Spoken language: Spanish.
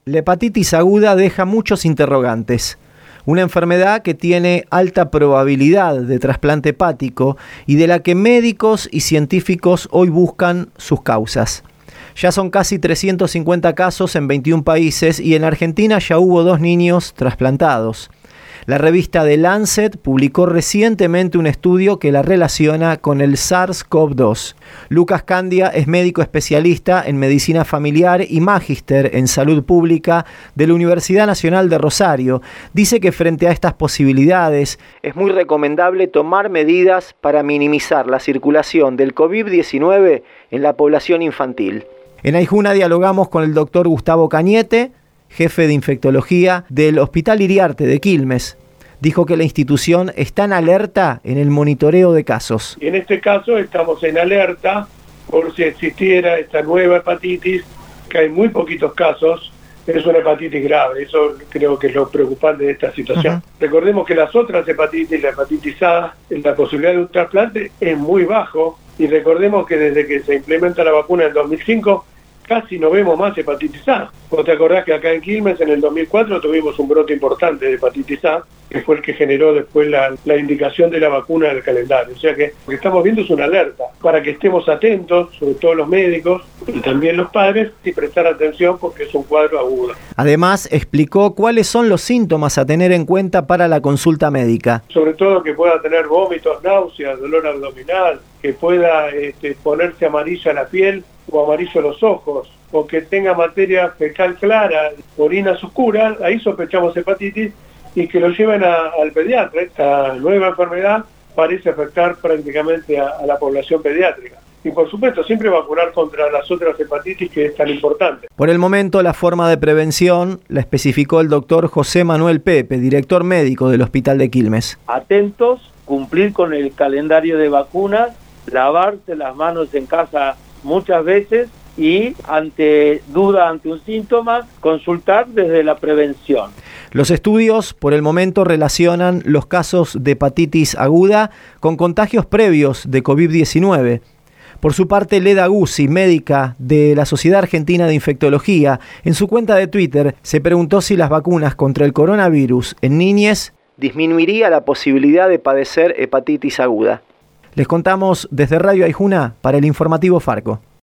La hepatitis aguda deja muchos interrogantes. Una enfermedad que tiene alta probabilidad de trasplante hepático y de la que médicos y científicos hoy buscan sus causas. Ya son casi 350 casos en 21 países y en Argentina ya hubo 2 niños trasplantados. La revista The Lancet publicó recientemente un estudio que la relaciona con el SARS-CoV-2. Lucas Candia es médico especialista en medicina familiar y magíster en salud pública de la Universidad Nacional de Rosario. Dice que frente a estas posibilidades es muy recomendable tomar medidas para minimizar la circulación del COVID-19 en la población infantil. En Aijuna dialogamos con el doctor Gustavo Cañete, jefe de infectología del Hospital Iriarte de Quilmes. Dijo que la institución está en alerta en el monitoreo de casos. En este caso estamos en alerta por si existiera esta nueva hepatitis, que hay muy poquitos casos, es una hepatitis grave, eso creo que es lo preocupante de esta situación. Recordemos que las otras hepatitis, la hepatitis A, la posibilidad de un trasplante es muy bajo, y recordemos que desde que se implementa la vacuna en 2005, casi no vemos más hepatitis A. Vos te acordás que acá en Quilmes en el 2004 tuvimos un brote importante de hepatitis A, que fue el que generó después la indicación de la vacuna del calendario. O sea que lo que estamos viendo es una alerta para que estemos atentos, sobre todo los médicos y también los padres, y prestar atención porque es un cuadro agudo. Además, explicó cuáles son los síntomas a tener en cuenta para la consulta médica. Sobre todo que pueda tener vómitos, náuseas, dolor abdominal, que pueda ponerse amarilla la piel o amarillo los ojos, o que tenga materia fecal clara, orinas oscuras, ahí sospechamos hepatitis, y que lo lleven al pediatra. Esta nueva enfermedad parece afectar prácticamente a la población pediátrica. Y por supuesto, siempre vacunar contra las otras hepatitis, que es tan importante. Por el momento, la forma de prevención la especificó el doctor José Manuel Pepe, director médico del Hospital de Quilmes. Atentos, cumplir con el calendario de vacunas, lavarse las manos en casa muchas veces y ante duda, ante un síntoma, consultar desde la prevención. Los estudios por el momento relacionan los casos de hepatitis aguda con contagios previos de COVID-19. Por su parte, Leda Guzzi, médica de la Sociedad Argentina de Infectología, en su cuenta de Twitter se preguntó si las vacunas contra el coronavirus en niñez disminuiría la posibilidad de padecer hepatitis aguda. Les contamos desde Radio Aijuna para el informativo Farco.